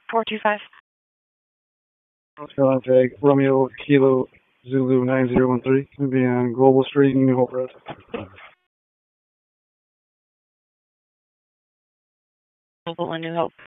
425. North Carolina tag, Romeo Kilo Zulu 9013. Gonna be on Global Street in New Hope Road. Global and New Hope.